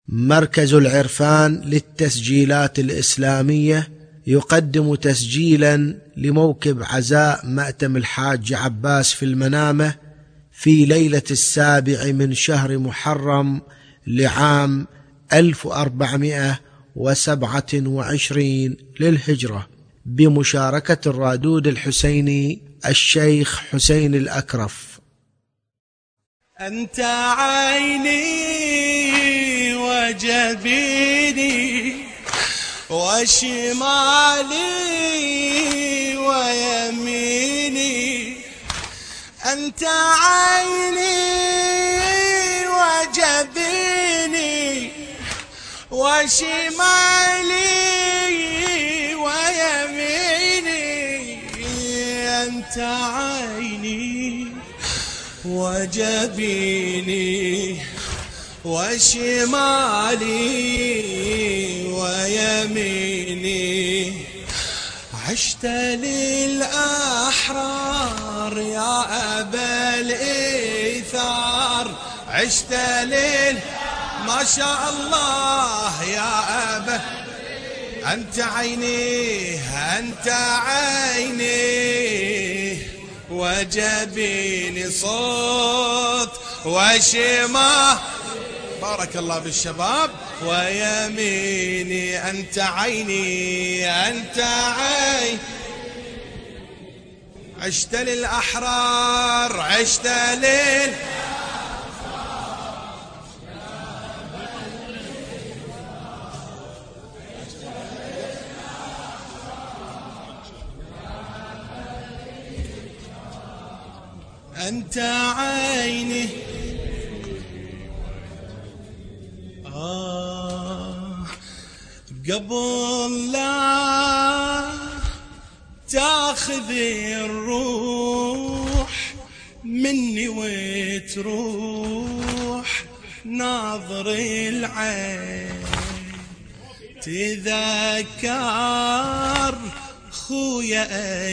مركز العرفان للتسجيلات الإسلامية يقدم تسجيلا لموكب عزاء مأتم الحاج عباس في المنامة في ليلة 7 من شهر محرم لعام 1427 للهجرة، بمشاركة الرادود الحسيني الشيخ حسين الأكرف. أنت عيني وجبيني وشمالي ويميني، أنت عيني وجبيني وشمالي ويميني، أنت عيني وجبيني وشمالي ويميني، عشت للأحرار يا أبا الإيثار، عشت ما شاء الله يا أبا، أنت عيني أنت عيني وجبيني صوت وشما، بارك الله بالشباب، ويميني أنت عيني أنت عين، عشت للأحرار عشت أنت عيني قبل لا تاخذ الروح مني وتروح ناظر العين، تذكر خويا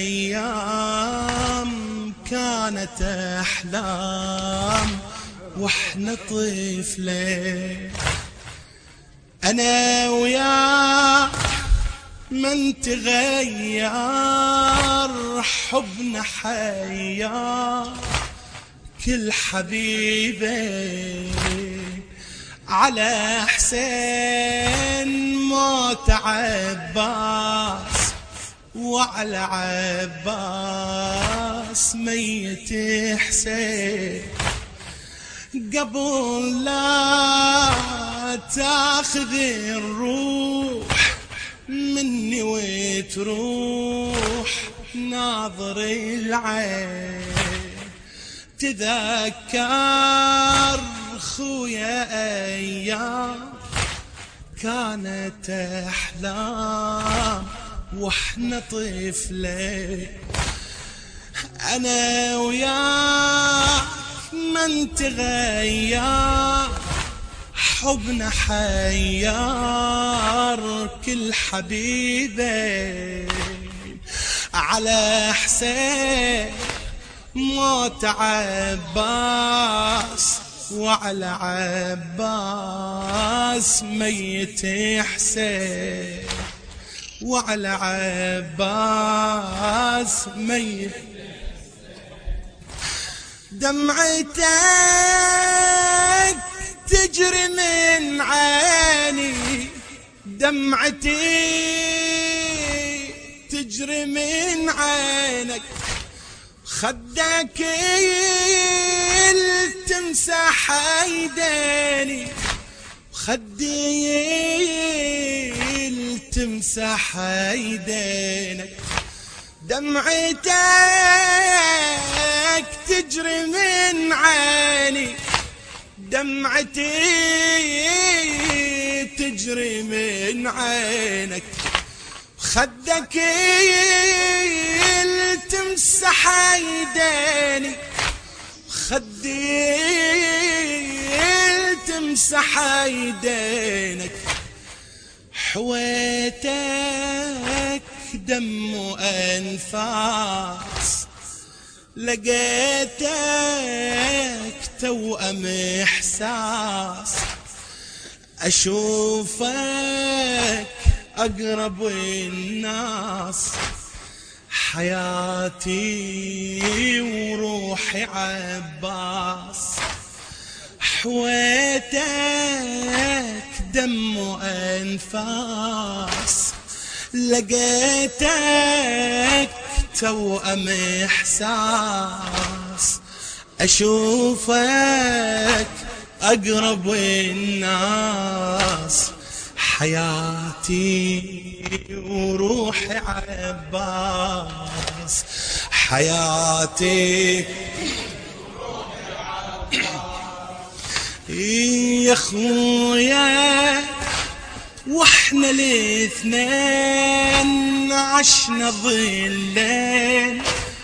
أيام كانت أحلام واحنا طفلين، أنا وياك من تغير حبنا حيار، كل حبيبي على حسين موت عباس، وعلى عباس ميت حسين، قبل لا تاخذ الروح مني وتروح ناظر العين، تذكر خويا أيام كانت أحلام واحنا طفلين، أنا وياك من تغير حبنا حيار، كل حبيبي على حسين موت عباس، وعلى عباس ميت حسين، وعلى عباس ميت، دمعتك تجري من عيني، دمعتي تجري من عينك، خدك تمسح ايديني، خدي تمسح ايدينك، دمعتك تجري من عيني، دمعتي تجري من عينك، خدك تمسح ايديني، خدي تمسح ايدينك، حويتك دم وانفاس، لقيتك توأم إحساس، أشوفك أقرب الناس، حياتي وروحي عباس، حويتك دم وأنفاس، لقيتك توأم إحساس. أشوفك أقرب الناس، حياتي وروحي عباس، حياتي يا خويا واحنا الاثنين عشنا ظلين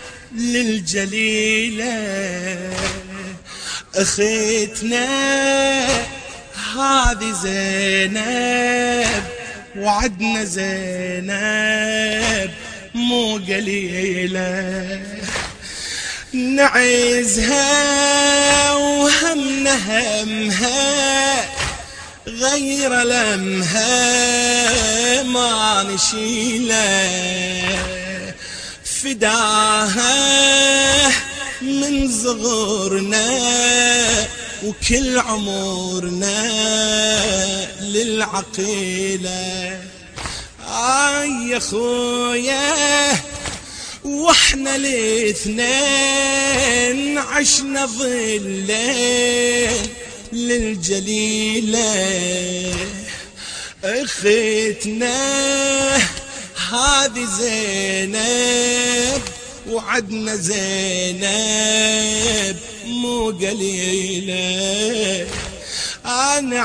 للجليلة، اختنا هذه زينب وعدنا زينب مو قليلة، نعزها وهمنا همها غير لمها ما نشيله، فداها من صغرنا وكل عمرنا للعقيلة. يا خويا واحنا الاثنين عشنا ظلين للجليلة، اختنا هذه زينب وعدنا زينب مو قليلة، أنا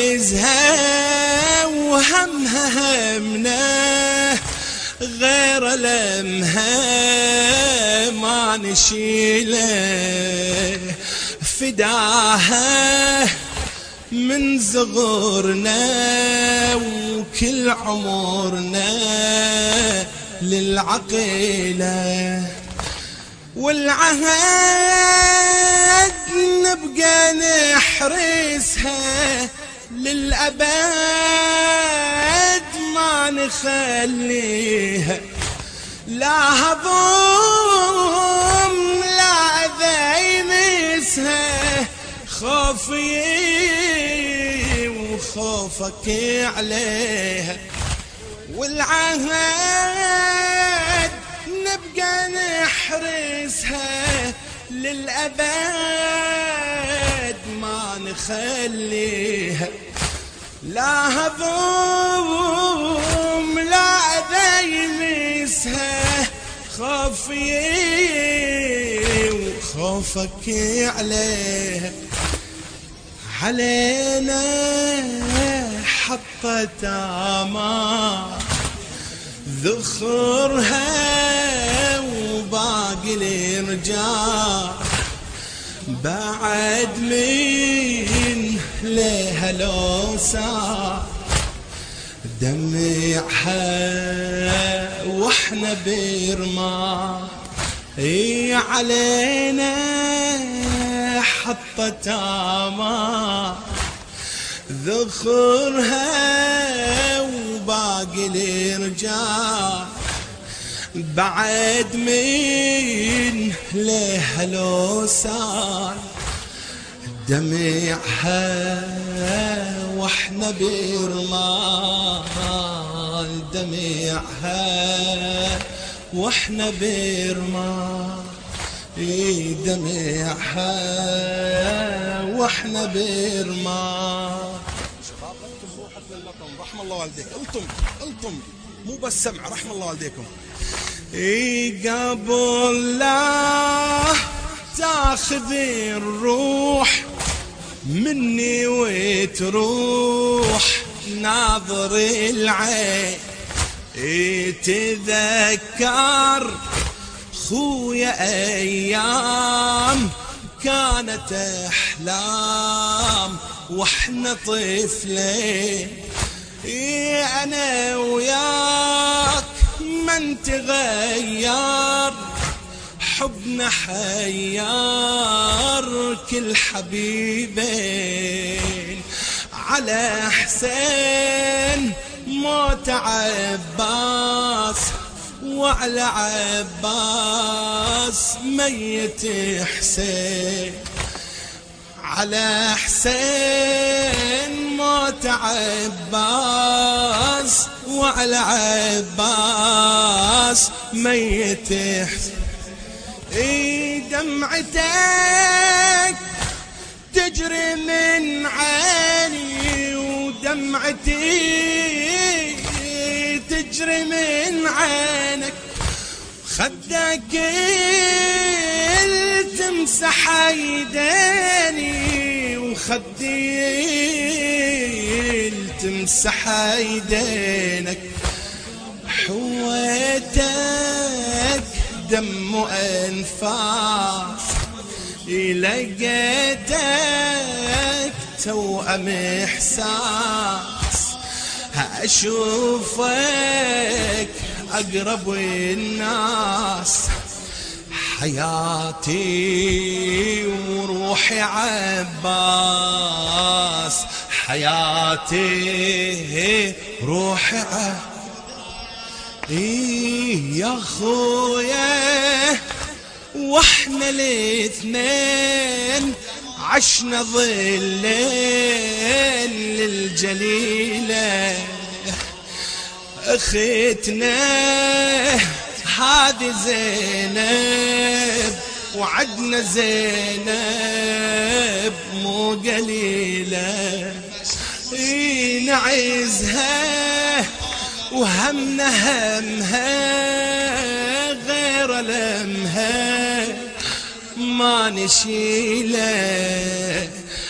عزها وهمها همنا غير لمها ما نشيله، فداها من صغرنا وكل عمرنا للعقيلة، والعهد نبقى نحرسها للأبد ما نخليها، لا هضم لا أذى يمسها، خوفي وخوفك عليها، والعهد نبقى نحرسها للأبد ما نخليها، لا هضم لا أذى يمسها، خوفي وخوفك عليها. علينا حطت آمال ذخرها وباقي الرجال، بعد من ليها لو صار دمعها واحنا برمال، علينا حطت آمال ذخرها وباقي الرجال، بعد من ليها لو صار دمعها واحنا برمال، دمعها واحنا برمال، دمعها واحنا برمال. شباب انتم روحوا لكم رحم الله والديك، الطم مو بس سمع رحم الله والديكم. قبل لا تاخذ الروح مني وتروح ناظر العين، تذكر خويا ايام كانت احلام واحنا طفلين، انا وياك من تغير حبنا حيار كل حبيبين، على حسين موت عباس، وعلى عباس ميت حسين. على حسين موت عباس، وعلى عباس ميت حسين. دمعتك تجري من عيني، ودمعتي تجري من عينك، خدك تمسح ايديني، وخدي تمسح ايدينك. حويتك دم وانفاس، لقيتك توأم احساس، اشوفك اقرب الناس. حياتي وروحي عباس، حياتي روحي عباس. يا خويا واحنا الاثنين عشنا ظلين للجليلة، اختنا هذه زينب، وعدنا زينب مو قليلة. نعزها وهمنا همها، غير لمها ما نشيله.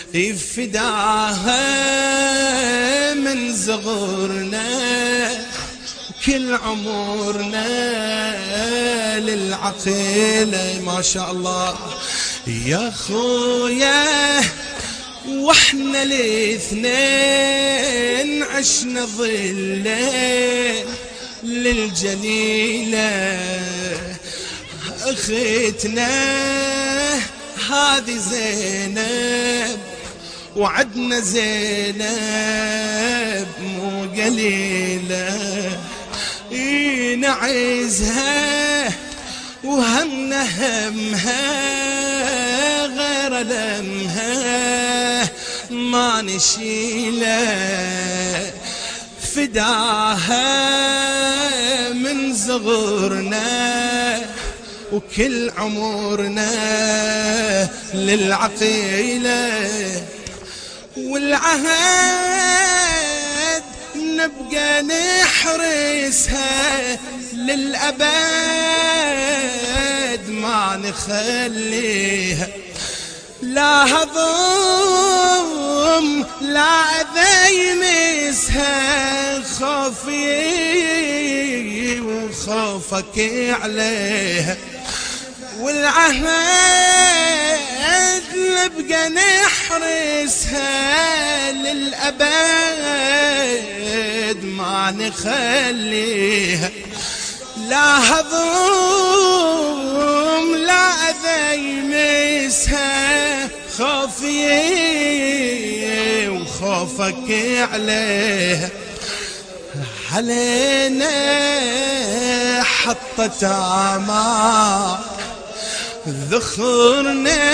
فداها من صغرنا كل عمرنا للعقيلة. ما شاء الله يا خويا واحنا الاثنين عشنا ظلين للجليلة، اختنا هذه زينب، وعدنا زينب مو قليلة. نعزها وهمنا همها، غير لمها ما نشيله. فداها من صغرنا وكل عمرنا للعقيلة. والعهد نبقى نحرسها للأبد ما نخليها، لا هضم لا أذى يمسها، خوفي وخوفك عليها. والعهد نبقى نحرسها للأبد ما نخليها، لا هضم لا أذى يمسها، خوفي وخوفك عليها. علينا حطت عمار ذخرنا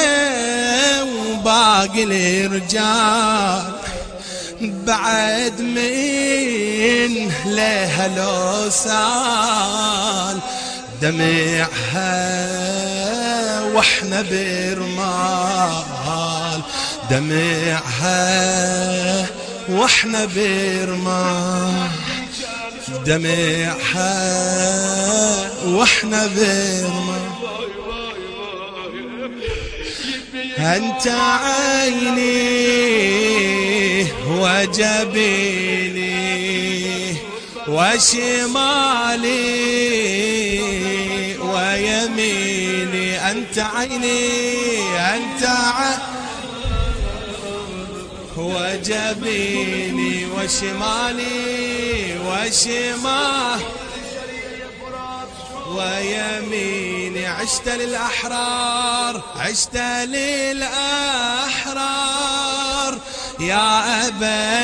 وباقي الرجال، بعد من لها لو سال دمعها واحنا برمال، دمعها واحنا برمال، دمعها واحنا برمال. أنت عيني وجبيني وشمالي ويميني، أنت عيني أنت وجبيني وشمالي وشمال ويميني. عشت للأحرار عشت للأحرار يا أبا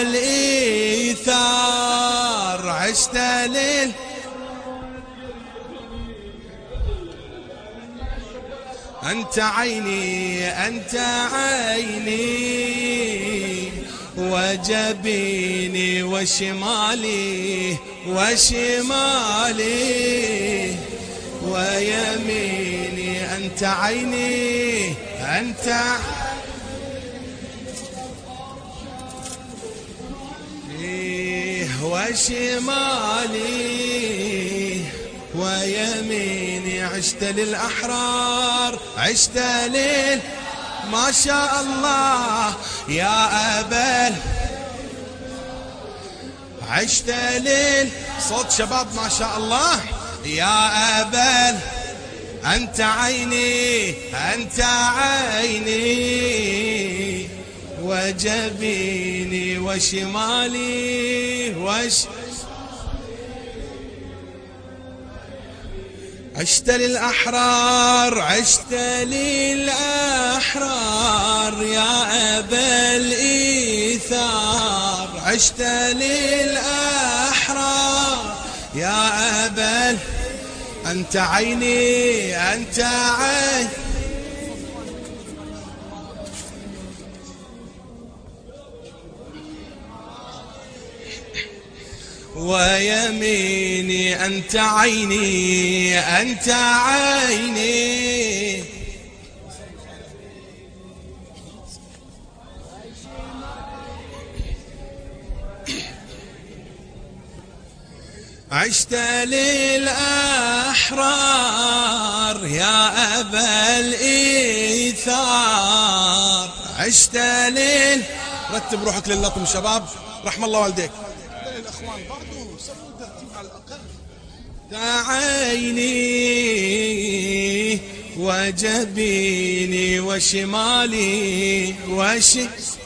الإيثار عشت ليل أنت عيني أنت عيني وجبيني وشمالي وشمالي ويميني أنت عيني أنت وشمالي ويميني عشت للأحرار عشت ليل ما شاء الله يا أبل عشت ليل صوت شباب ما شاء الله يا أبل أنت عيني أنت عيني وجبيني وشمالي عشت للأحرار عشت للأحرار يا أبا الإيثار عشت للأحرار يا أبا أنت عيني أنت عيني ويميني أنت عيني أنت عيني عشت للأحرار يا أبا الإيثار عشت ليل رتب روحك للطم شباب رحم الله والديك الأخوان برضو سووا ترتيب على الأقل عيني وجبيني وشمالي